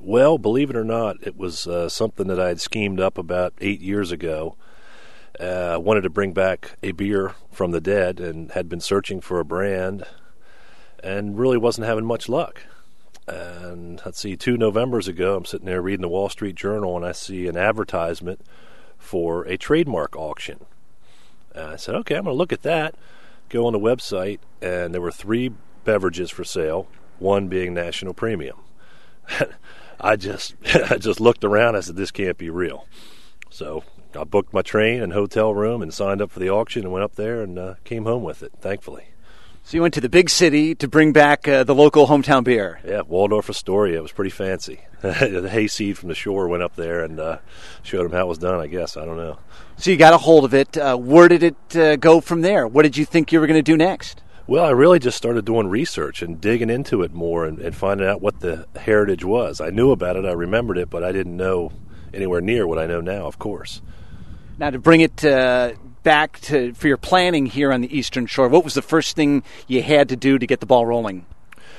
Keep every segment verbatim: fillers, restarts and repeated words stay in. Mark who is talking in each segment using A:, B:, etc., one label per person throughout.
A: Well, believe it or not, it was uh, something that I had schemed up about eight years ago. I uh, wanted to bring back a beer from the dead and had been searching for a brand and really wasn't having much luck. And let's see, two Novembers ago, I'm sitting there reading the Wall Street Journal and I see an advertisement for a trademark auction. And I said, okay, I'm going to look at that. Go on the website, and there were three beverages for sale, one being National Premium. I just I just looked around. I said, this can't be real. So I booked my train and hotel room and signed up for the auction and went up there and uh, came home with it, thankfully.
B: So you went to the big city to bring back uh, the local hometown beer.
A: Yeah, Waldorf Astoria. It was pretty fancy. The hayseed from the shore went up there and uh, showed them how it was done, I guess. I don't know.
B: So you got a hold of it. Uh, where did it uh, go from there? What did you think you were going to do next?
A: Well, I really just started doing research and digging into it more and, and finding out what the heritage was. I knew about it, I remembered it, but I didn't know anywhere near what I know now, of course.
B: Now, to bring it uh, back to for your planning here on the Eastern Shore, what was the first thing you had to do to get the ball rolling?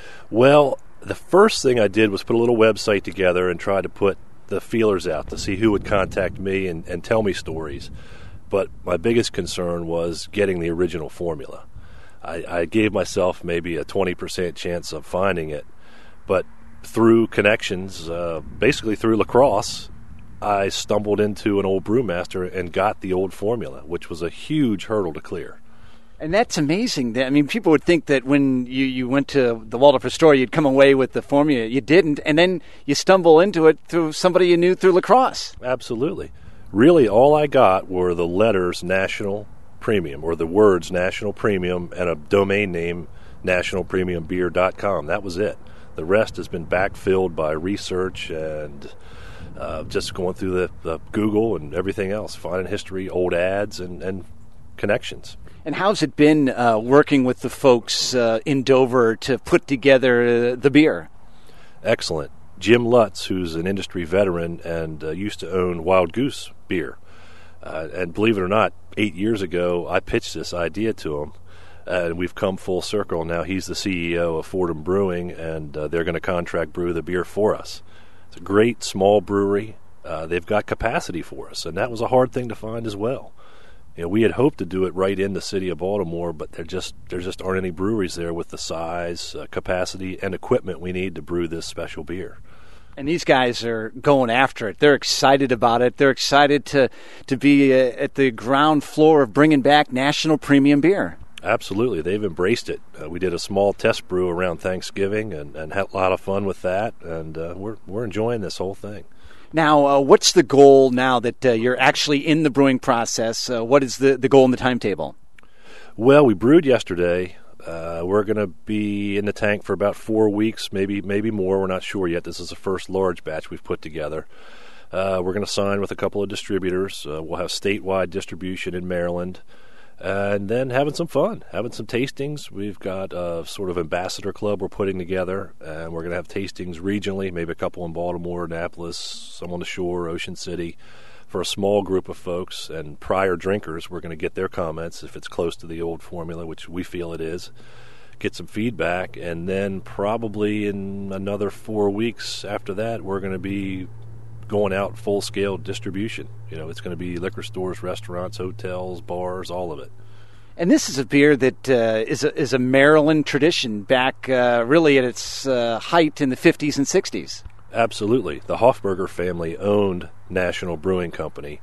A: Well, the first thing I did was put a little website together and try to put the feelers out to see who would contact me and, and tell me stories. But my biggest concern was getting the original formula. I, I gave myself maybe a twenty percent chance of finding it, but through connections, uh, basically through lacrosse, I stumbled into an old brewmaster and got the old formula, which was a huge hurdle to clear.
B: And that's amazing. I mean, people would think that when you, you went to the Waldorf Astoria, you'd come away with the formula. You didn't, and then you stumble into it through somebody you knew through lacrosse.
A: Absolutely. Really, all I got were the letters National Premium, or the words National Premium, and a domain name, national premium beer dot com. That was it. The rest has been backfilled by research and uh, just going through the, the Google and everything else, finding history, old ads, and, and connections.
B: And how's it been uh, working with the folks uh, in Dover to put together uh, the beer?
A: Excellent. Jim Lutz, who's an industry veteran and uh, used to own Wild Goose beer. Uh, and believe it or not, eight years ago, I pitched this idea to him, and we've come full circle. Now he's the C E O of Fordham Brewing, and uh, they're going to contract brew the beer for us. It's a great small brewery. Uh, they've got capacity for us, and that was a hard thing to find as well. You know, we had hoped to do it right in the city of Baltimore, but there just there just aren't any breweries there with the size, uh, capacity, and equipment we need to brew this special beer.
B: And these guys are going after it. They're excited about it. They're excited to, to be uh, at the ground floor of bringing back National Premium beer.
A: Absolutely. They've embraced it. Uh, we did a small test brew around Thanksgiving and, and had a lot of fun with that, and uh, we're we're enjoying this whole thing.
B: Now, uh, what's the goal now that uh, you're actually in the brewing process? Uh, what is the, the goal in the timetable?
A: Well, we brewed yesterday. Uh, we're going to be in the tank for about four weeks, maybe maybe more. We're not sure yet. This is the first large batch we've put together. Uh, we're going to sign with a couple of distributors. Uh, we'll have statewide distribution in Maryland. Uh, and then having some fun, having some tastings. We've got a sort of ambassador club we're putting together, and we're going to have tastings regionally, maybe a couple in Baltimore, Annapolis, some on the shore, Ocean City, for a small group of folks. And prior drinkers, we're going to get their comments if it's close to the old formula, which we feel it is, get some feedback, and then probably in another four weeks after that, we're going to be going out full-scale distribution. You know, it's going to be liquor stores, restaurants, hotels, bars, all of it.
B: And this is a beer that uh, is a, is a Maryland tradition back uh, really at its uh, height in the fifties and sixties.
A: Absolutely. The Hofberger family owned National Brewing Company,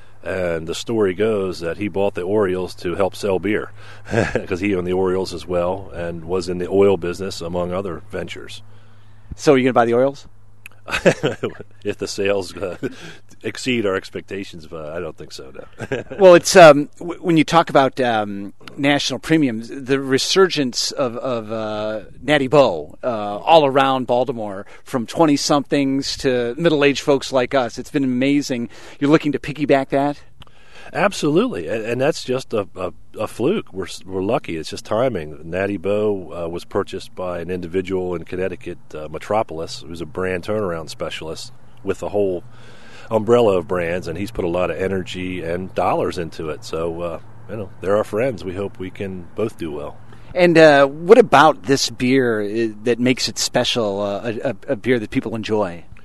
A: and the story goes that he bought the Orioles to help sell beer because he owned the Orioles as well and was in the oil business, among other ventures.
B: So are you going to buy the Orioles?
A: If the sales uh, exceed our expectations, uh, I don't think so, no.
B: Well, it's um, w- when you talk about um, National Premiums, the resurgence of, of uh, Natty Boh uh, all around Baltimore, from twenty-somethings to middle-aged folks like us. It's been amazing. You're looking to piggyback that?
A: Absolutely, and, and that's just a, a, a fluke. We're we're lucky. It's just timing. Natty Boh uh, was purchased by an individual in Connecticut, uh, Metropolis, who's a brand turnaround specialist with a whole umbrella of brands, and he's put a lot of energy and dollars into it. So, uh, you know, they're our friends. We hope we can both do well.
B: And uh, what about this beer that makes it special, uh, a, a beer that people enjoy?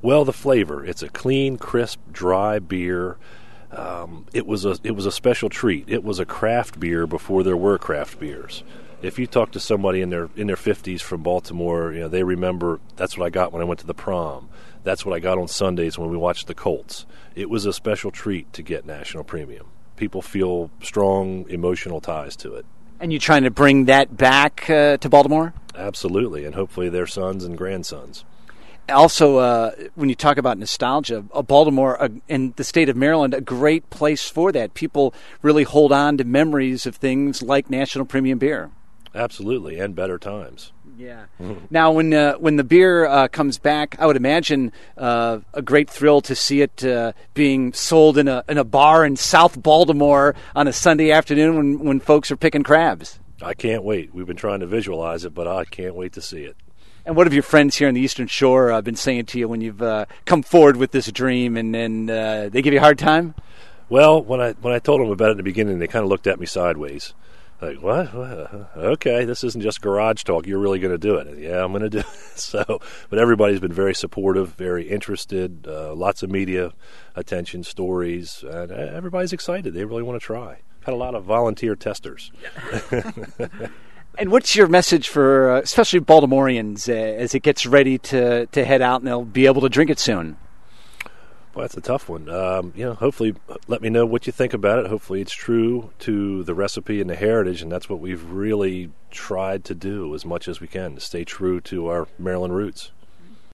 A: Well, the flavor. It's a clean, crisp, dry beer. Um, it was a it was a special treat. It was a craft beer before there were craft beers. If you talk to somebody in their in their fifties from Baltimore, you know, they remember that's what I got when I went to the prom. That's what I got on Sundays when we watched the Colts. It was a special treat to get National Premium. People feel strong emotional ties to it.
B: And you trying to bring that back uh, to Baltimore?
A: Absolutely, and hopefully their sons and grandsons.
B: Also, uh, when you talk about nostalgia, uh, Baltimore uh, and the state of Maryland, a great place for that. People really hold on to memories of things like National Premium Beer.
A: Absolutely, and better times.
B: Yeah. Mm-hmm. Now, when uh, when the beer uh, comes back, I would imagine uh, a great thrill to see it uh, being sold in a in a bar in South Baltimore on a Sunday afternoon when, when folks are picking crabs.
A: I can't wait. We've been trying to visualize it, but I can't wait to see it.
B: And what have your friends here on the Eastern Shore uh, been saying to you when you've uh, come forward with this dream, and, and uh, they give you a hard time?
A: Well, when I when I told them about it in the beginning, they kind of looked at me sideways. Like, what? what? Okay, this isn't just garage talk. You're really going to do it. Yeah, I'm going to do it. So, but everybody's been very supportive, very interested, uh, lots of media attention, stories, and everybody's excited. They really want to try. Had a lot of volunteer testers.
B: And what's your message for, uh, especially Baltimoreans, uh, as it gets ready to, to head out and they'll be able to drink it soon?
A: Well, that's a tough one. Um, you know, hopefully, let me know what you think about it. Hopefully, it's true to the recipe and the heritage, and that's what we've really tried to do as much as we can, to stay true to our Maryland roots.